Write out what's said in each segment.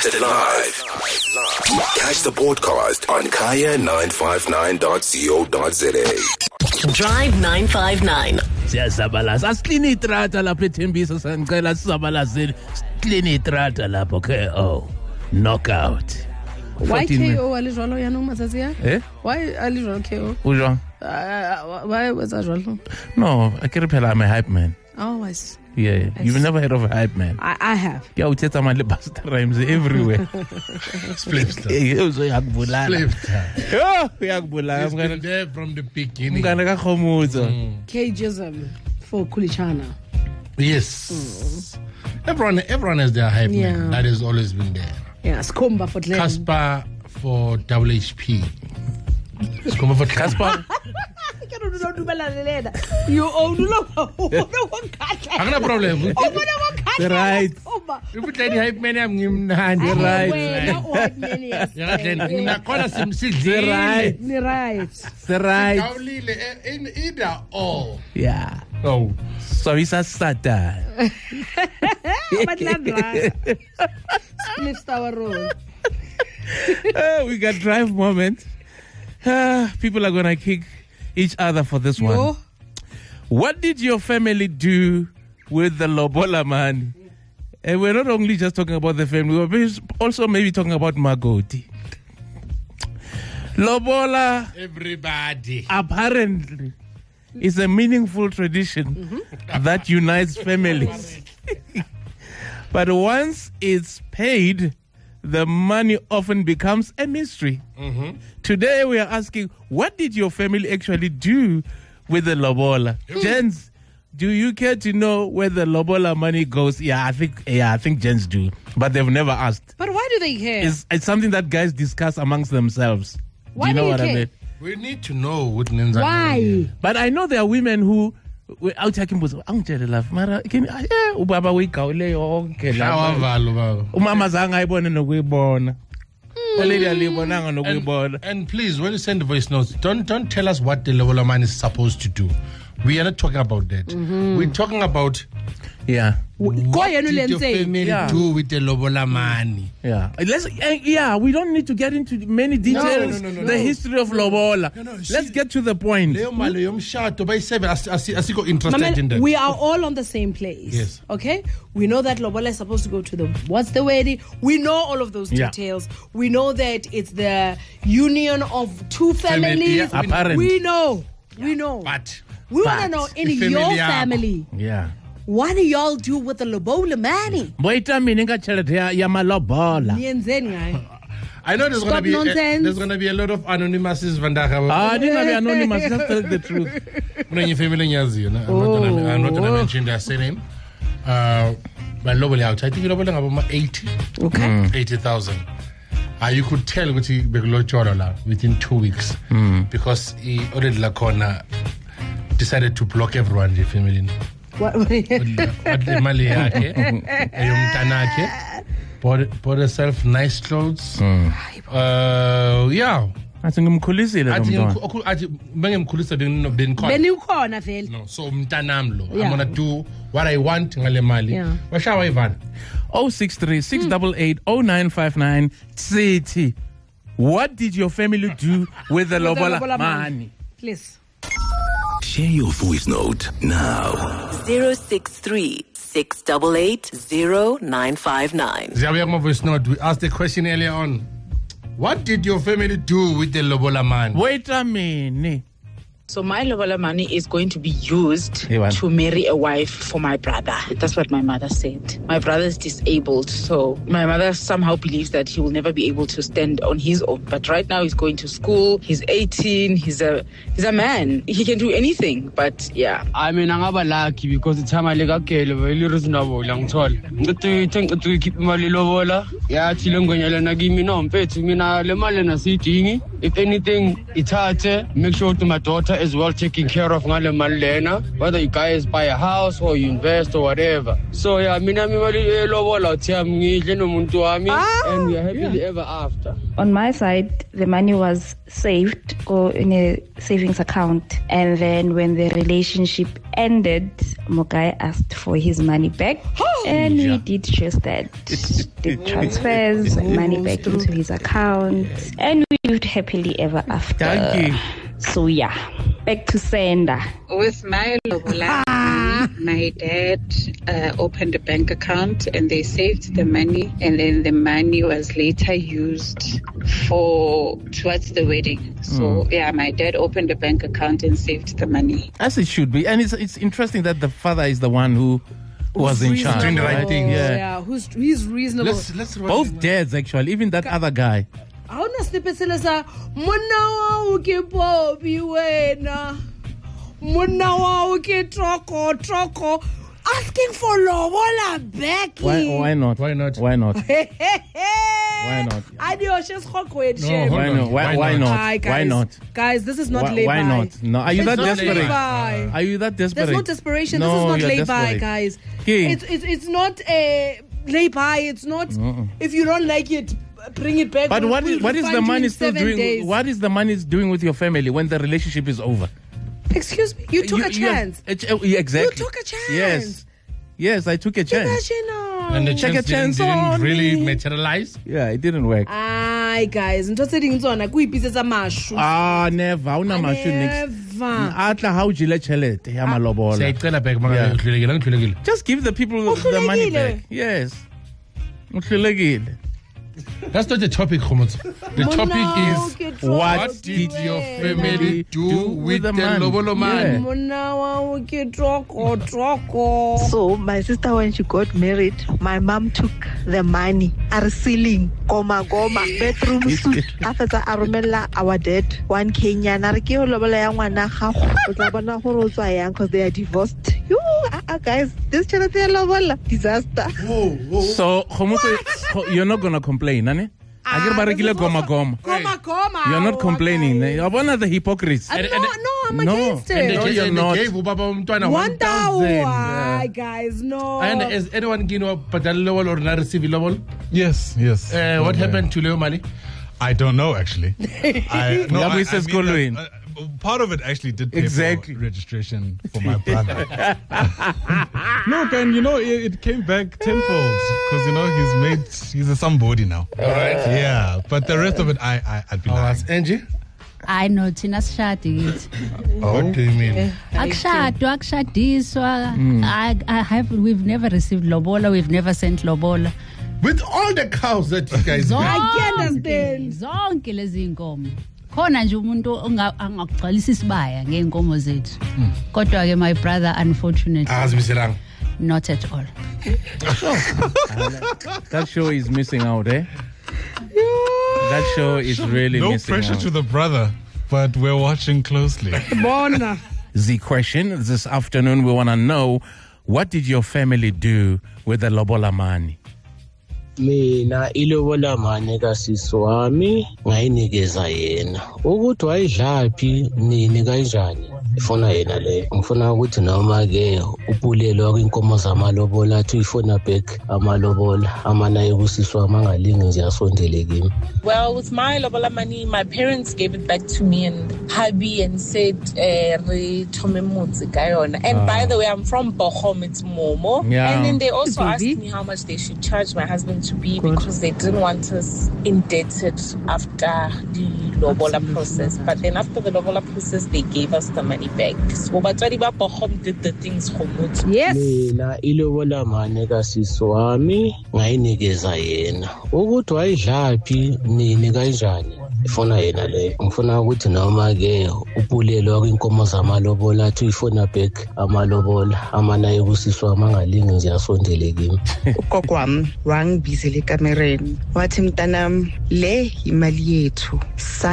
broadcasted live. Catch the podcast on kaya959.co.za. Drive 959. Siyasabalaza. Asilini itrata lapho eThembisa sanicela sizabalazeni. Silini itrata lapho KO. Knockout. Why KO alijwalo ya noma sasiya? Why alijwalo KO? Ujwa? Why was alijwalo? No, I can't tell I'm a hype man. Oh, I see. Yeah, you've never heard of a hype man. I have. Yeah, we tell my bastard rhymes everywhere. Splifter. Yakbulala. Oh, yakbulala. He's been there from the beginning. Cageism for Kulichana. Yes. Everyone has their hype man. That has always been there. Yeah, Skomba for Glenn. Casper for WHP. Skomba for Casper. You own no problem. Right. You put any hype man in hand. Right. Right. Either or. Yeah. Oh. So he's a Satan. Spliffs our road. We got drive moment. People are gonna kick each other for this one. What did your family do with the lobola money? And we're not only just talking about the family, we're also maybe talking about Magoti. Lobola, everybody, apparently, is a meaningful tradition that unites families. But once it's paid, the money often becomes a mystery. Today we are asking, what did your family actually do with the lobola? Gents, do you care to know where the lobola money goes? I think gents do, but they've never asked. But why do they care? It's something that guys discuss amongst themselves. Why do you know what care? I mean? We need to know what why. But I know there are women who out here love mara ubaba uyigawule yonke la umama zanga ayibone nokuyibona lady alibonanga nokuyibona. And please, when you send the voice notes, don't tell us what the lobola man is supposed to do. We are not talking about that. We're talking about what did your family do with the lobola money? We don't need to get into many details. No. The history of lobola. Let's get to the point. We are all on the same place. Yes. Okay? We know that lobola is supposed to go to what's the wedding? We know all of those details. We know that it's the union of two families. Apparently. We know. But we want to know in your family. What do y'all do with the lobola money? I know there's going to be a lot of anonymouses. I didn't have anonymous. Just tell the truth. I'm not going to mention their surname. But lobola out. I think lobola about 80. Okay. 80,000. You could tell within 2 weeks because he already decided to block everyone in the family. What the mali yake yomtanake bought herself nice clothes. Athi ngimkhulisile lo mntwana. Athi bengimkhulisa benikhona vele. No, so umntanami lo I'm going to do what I want ngale mali. Washawa Ivan 063-688-0959 City. What did your family do with the lobola money? Please. Share your voice note now. 063-688-0959. Ziyabuya kuma voice note. We asked the question earlier on. What did your family do with the lobola money? Wait a minute. So my lobola money is going to be used to marry a wife for my brother. That's what my mother said. My brother is disabled, so my mother somehow believes that he will never be able to stand on his own. But right now he's going to school. He's 18. He's a man. He can do anything. But yeah. I mean, I'm lucky because the time I got very reasonable. Young tall. To keep my lobola. Yeah, Chilongonyala give me no pay to me na le malena sitting. If anything, it's hard. Make sure to my daughter. as well taken care of ngale mali lena, whether you guys buy a house or you invest or whatever. So yeah, mina mali lobola uthi ngidle nomuntu wami and we are happily ever after. On my side, the money was saved or in a savings account, and then when the relationship ended, Mogai asked for his money back, and we did just that. Did transfers, money back into his account, and we lived happily ever after. Thank you. So yeah, back to Senda. With my lobola, my dad opened a bank account and they saved the money, and then the money was later used towards the wedding. So yeah, my dad opened a bank account and saved the money. As it should be. And it's interesting that the father is the one who was in charge. Doing the right thing. Yeah, he's reasonable. Let's Both dads, actually, even that other guy. I want to slip it sa mona wa ke popi wena mona wa ke troko asking for lobola back. Why not? Why not? Why not? Why not? Adios, just Why not? Why not? Hi, guys. Why not? Guys, this is not lay Why by. not? No, are you that It's not desperate? lay-by. Are you that desperate? There's no desperation. No, This is not you're lay by, desperate. guys. Okay. It's not a lay by. It's not. If you don't like it, bring it back. But what is We'll the find you money in still 7 doing? days. What is the money doing with your family when the relationship is over? Excuse me. You took a chance. Exactly. You took a chance. Yes, I took a chance. And the Take a chance chance on didn't really me. materialize. Yeah, it didn't work. Aye, guys. Never. Never. Awuna mashu next. Atla how jile chelete ya malobola. Siyayicela back maka ngihlulekile. Just give the people the money back. Yes. Uhlulekile. That's not the topic, Khomotso. The topic is What did your family do with the lobolo money? So my sister, when she got married, my mom took the money, our ceiling, goma, bedroom suit. After that, I remember our dad, one Kenyan, because they are divorced. Guys, this charity lobola disaster. So, Khomotso, you're not gonna complain, nani? You're not complaining. You're one of the hypocrites. No, I'm against it. No, you're not. Gave Ubaba umntwana 1,000. Guys, no. And is anyone getting a patal level or not receive level? Yes. What happened to Leo Mali? I don't know, actually. Part of it actually did pay for registration for my brother. Look, and it came back tenfold because he's a somebody now. All right. Yeah, but the rest of it, I'd be nice. Angie? I know Tina Shadi. What do you mean? Akshadiswa. We've never received lobola. We've never sent lobola. With all the cows that you guys I can understand. Zonke lezi inkomo. Khona nje umuntu angakugcwalisa isibaya ngeenkomo zethu. Kodwa ke my brother unfortunately not at all. That show is missing out, eh? That show is really no missing pressure out. to the brother, but we're watching closely. The question this afternoon, we want to know, what did your family do with the lobola money? Mina ilobola mane kasisi wami ngayinikeza yena ukuthi wayidlaphi nini kanjani ifona yena le ngifuna ukuthi noma ke upulelwa kwinkomo zamalobola athi uyifona back amalobola amanaye kusisi wami angalingi nje asondele kimi. Well, with my lobola money, my parents gave it back to me and hubby and said re thome motse ka yona. And by the way, I'm from Bochum, it's Momo. Yeah. And then they also asked me how much they should charge my husband to be because they didn't want us indebted after the lobola process. But then after the lobola process, they gave us the money back. So batswadi ba Bochum did the things Khomotso. Yes. Mina ilobola mane kasisi wami ngayinikeza yena ukuthi wayidlaphi nini kanjani ifona yena le ngifuna ukuthi noma ke upulelwa kwinkomo zamalobola athi uyifona back amalobola amanaye kusisi wami angalingi nje asondele kimi. Ugogo wami wangibizela ekamereni wathi mntanami le imali yethu sayi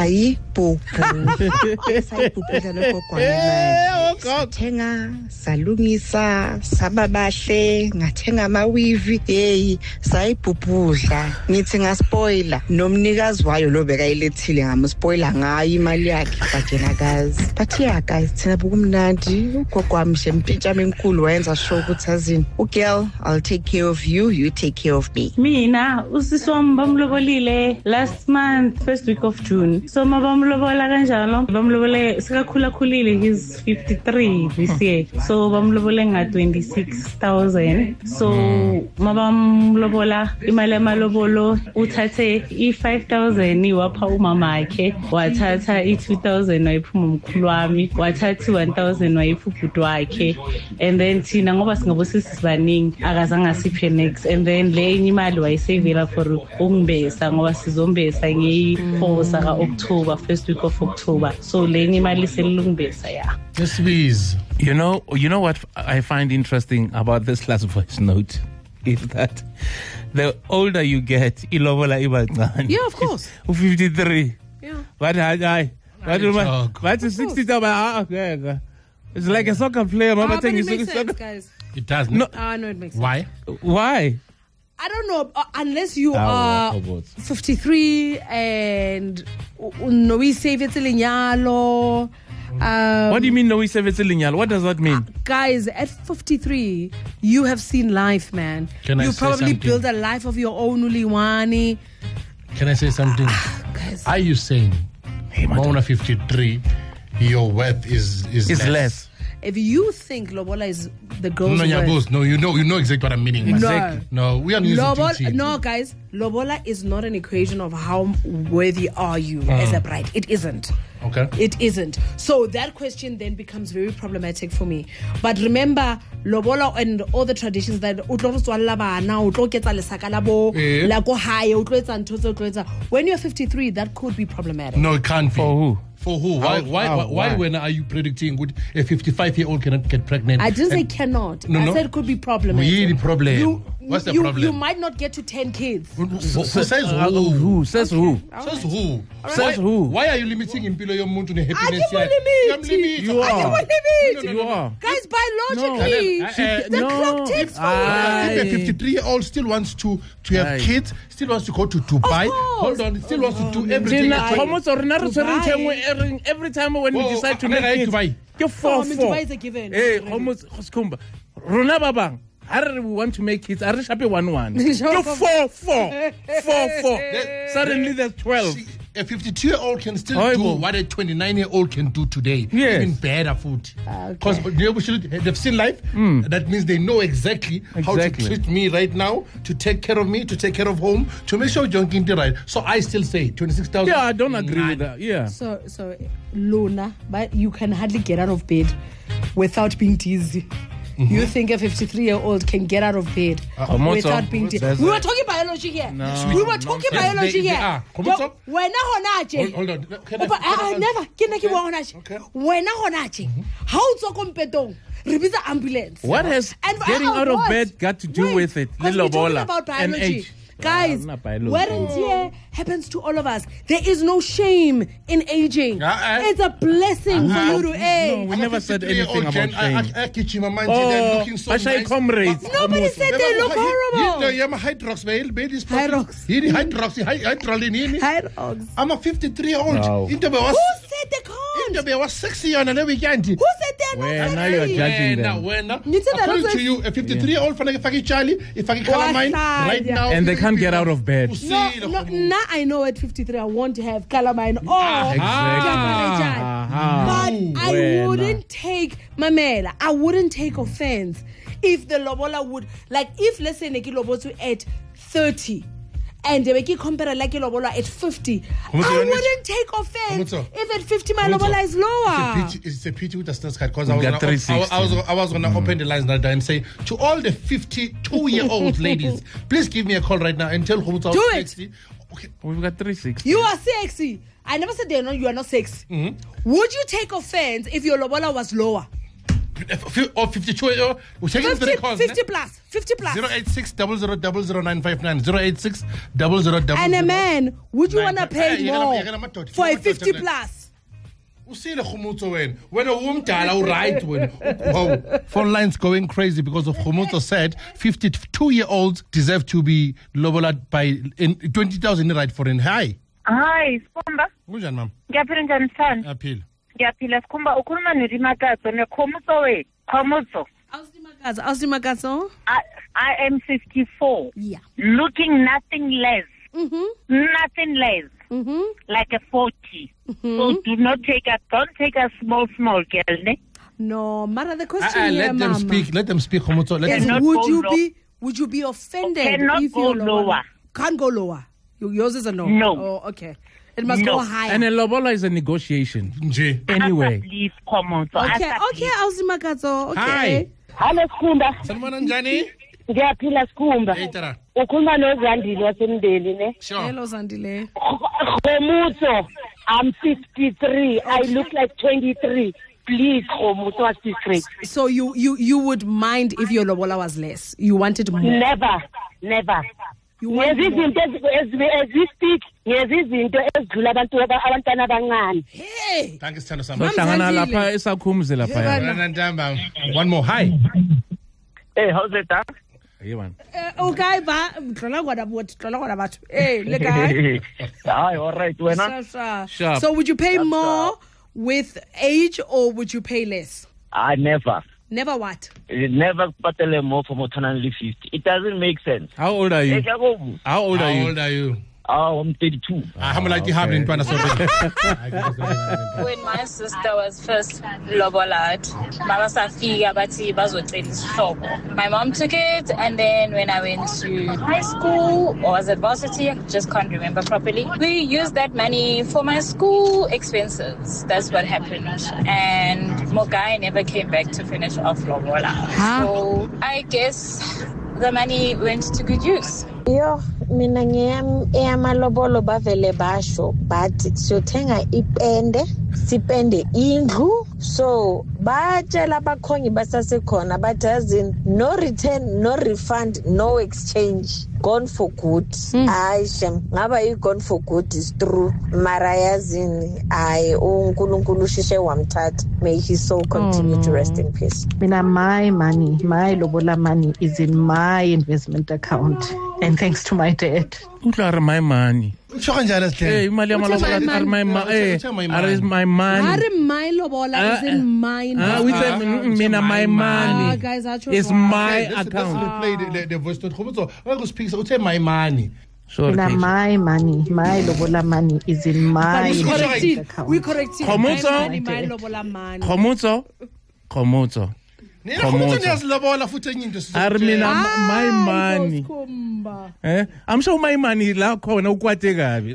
ipuphu sayipuphuza lokho kwana thenga salungisa sababahle ngathenga amawivi hey sayipuphuza ngithi ngaspoiler nomnikazi wayo lo bekayilethile ngamspoiler ngayo imali yakhe bajena guys but yeah guys thina bukumnandi ugokwami shempintsha menkulu wayenza show ukuthi azini girl I'll take care of you, you take care of me. Mina usisi wami bamlobolile last month first week of June. So mabamlobola kanjalo bamlobole sikakhulakhulile he's 53 this year. So bamlobole nga 26,000. So mabamlobola imali yamalobolo uthathe i5,000 iwapha umama wakhe wathatha i2,000 wayiphuma umkhulu wami wathatha 1,000 wayipha ubhuti wakhe and then thina ngoba singabosisi baningi akazange siphe next and then le imali wayisavela for ungimbesa ngoba sizombesa nge4 saka October first week of October so le imali selungimbesa yeah. Yes, please. You know what I find interesting about this last voice note is that the older you get, ilobola ibancane. Yeah, of course. 53. Yeah. What 60? It's like a soccer player. But it makes sense, guys. It does. No, no, it makes sense. Why? Why? I don't know, unless you are 53 and no we save it linyalo. What do you mean no we save it linyalo? What does that mean? Guys, at 53, you have seen life, man. You probably build a life of your own, Uliwani. Can I say something? Guys. Are you saying, Mona 53, your worth is less? If you think lobola is the girl's worth, no, you know exactly what I'm meaning. Exactly. No, we are using lobola. No, guys, lobola is not an equation of how worthy are you as a bride. It isn't. Okay. It isn't. So that question then becomes very problematic for me. But remember, lobola and all the traditions that when you're 53, that could be problematic. No, it can't be. For who? For who? Why when are you predicting a 55-year-old cannot get pregnant? I didn't say cannot. No, I said it could be problematic. Really problem. What's the problem? You might not get to 10 kids. Says who? Says who? Says who? Says who? Why are you limiting Impilo Yomuntu to happiness? You are. Guys, biologically, the clock ticks forward. If a 53-year-old still wants to have kids, still wants to go to Dubai, hold on, still wants to do everything. Every time when we decide to make kids, you're 4-4. Is a given. Hey, almost Rona Babang. We want to make kids. You're 4-4. Suddenly there's 12. A 52-year-old can still do what a 29-year-old can do today. Yes. Even better food. Because they've seen life. That means they know exactly how to treat me right now, to take care of me, to take care of home, to make sure you're getting right. So I still say 26,000. Yeah, I don't agree with that. Yeah. So Luna, but you can hardly get out of bed without being dizzy. You think a 53-year-old can get out of bed without being dizzy? We were talking biology here. No, we were talking biology here. When hold on. When how to compete? Ambulance. What has getting out of bed got to do with it? Little bola and age. Guys, wear and tear happens to all of us. There is no shame in aging. It's a blessing for you to age. No, we never said anything about shame. Looking so nice. Comrades. Nobody said they look horrible. I'm a Hydrox. I'm a 53-year-old. Who said they can't? I was sexy on the weekend. Who said they're not sexy? Now you're judging them. According to you, a 53-year-old for Charlie, if I can right now. And they can't get out of bed. Now I know at 53 I want to have calamine or but I wouldn't take Mamela. I wouldn't take offense if the lobola would, like, if let's say Neki Lobotu at 30 and they make compare like lobola at 50. I wouldn't take offense if at 50 my lobola is lower. It's a pity with the stars because I was gonna open the lines that day and say to all the 52-year-old ladies, please give me a call right now and tell who's out 60. Okay. We've got 360. You are sexy. I never said you are not sexy. Would you take offense if your lobola was lower? Or 52. We're taking 50 plus. 50 plus. 086 00000959. 086 0000. And a man, would you want to pay more for a 50 plus? Usile Khomotso when a woman right when phone lines going crazy because of Khomotso said 52-year-olds deserve to be lobola by 20,000 right for in high. Hi, Skumba. Kunjani mama? Ngiyaphila njani mfana? Aphila. Ngiyaphila Skumba, ukhuluma noRimakatso neKhomotso wethu. Khomotso. Awusimakazo. I am 54. Yeah. Looking nothing less. Nothing less. Like a 40. So don't take a small girl, ne? No, Mara, the question let them speak. Let them speak, Khomotso. Yes, would you be offended if go lower? Can't go lower. Yours is a no. No. Oh, okay. It must go higher. And a lobola is a negotiation. Anyway. Please, Khomotso. Okay, Awusimakazo. Okay. Hi. Hello, Skumba. Salmona njani? Ngiyaphila Skumba. Hey tara. Ukhuluma noZandile wasemndeni, ne? Hello, Zandile. Khomotso, I'm 53. I look like 23. Please, Khomotso, what's this rate? So you would mind if your lobola was less? You wanted more? Never. You want more? As we speak, izinto ezidlula abantwana abancane. Hey. Thank you, Sithando Sami. Hlangana lapha esakhumze lapha. One more. Hi. Hey, how's it, Doc? Okay, tlola gona batho. Hey, le kae? Hi, all right. Sharp. So would you pay more with age or would you pay less? I never. Never what? Never patele more for more than 50. It doesn't make sense. How old are you? How old are you? Oh, I'm 32. How much you have in When my sister was first lobolad, my mom took it, and then when I went to high school or was at varsity, I just can't remember properly. We used that money for my school expenses. That's what happened. And Mogai never came back to finish off lobola. So I guess the money went to good use. Yo, mina ngeyamalobolo bavele basho but siyothenga ipende sipende indlu so batshela abakhongi basasekhona but as in no return, no refund, no exchange, gone for good. Hayi shem ngaba yi gone for good is true mara yazini hayi uNkulunkulu shishe wamthatha, may his soul continue to rest in peace. Mina my lobola money is in my investment account. And thanks to my dad. My money. Hey, my money. Is my money. My lobola is in mine. My money. Guys, it's my account. Let's replay the voice note. Khomotso speak. So say my money. Sure. My money, my lobola money is in my account. We correct it. My lobola money. Khomotso. My money. I'm sure my money la khona ukwate kabi.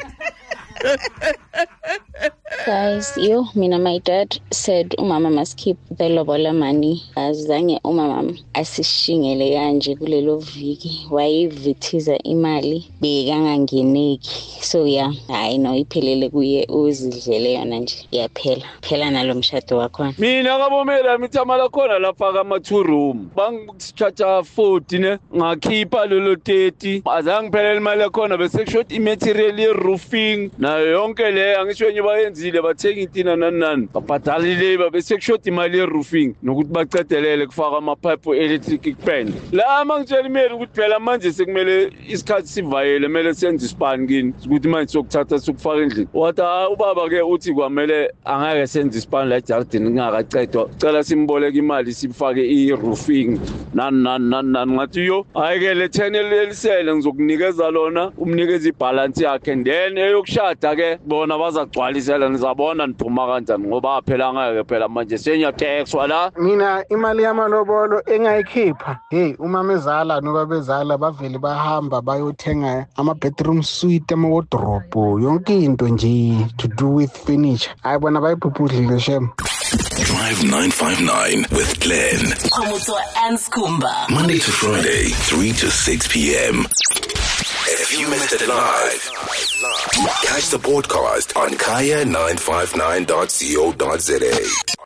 Guys, my dad said umama must keep the lobola money. Azange umama asishingele kanje kulelo viki wayivithiza imali bekangangeneki. So yeah, I know iphelele kuye uzidlele yona nje. Phela nalo mshado wakhona. Mina ngabomela mithamala khona lapha kama 2 room. Bangichacha 40 ne ngakhipha lolo 30. Azange phelele imali yakhona bese short imaterial ye roofing na yonke le angisho nje bayenzile bathenga intina nani babhadalile bese kushota imali ye roofing nokuthi bacedelele kufaka ama pipe electric kupenda la mangitshela imeli ukuthi phela manje sekumele isikhathi sivayele kumele senze ispan kini ukuthi manje sokuthatha sokufaka endlini wathi ubaba ke uthi kwamele angeke senze ispan la garden ngakacedwa cela simboleka imali sifake i-roofing nani ngathi yo ayike le 10 elisele ngizokunikeza lona umnikeza ibalance yakhe and then eyokushada ke bona bazagcwalisela nizabona niphuma kanjani ngoba phela ngeke phela manje senyathexwa la. Mina imali yamalobolo engayikhipha umama ezala nobaba ezala bavele bahamba bayothenga ama bedroom suite, ama wardrobe, yonke into nje to do with furniture. Hayi bona bayiphuphudlile shem. Drive 959 with Glenn, Khomotso and Skumba. Monday to Friday, 3 to 6 p.m. If you missed it live, catch the podcast on kaya959.co.za.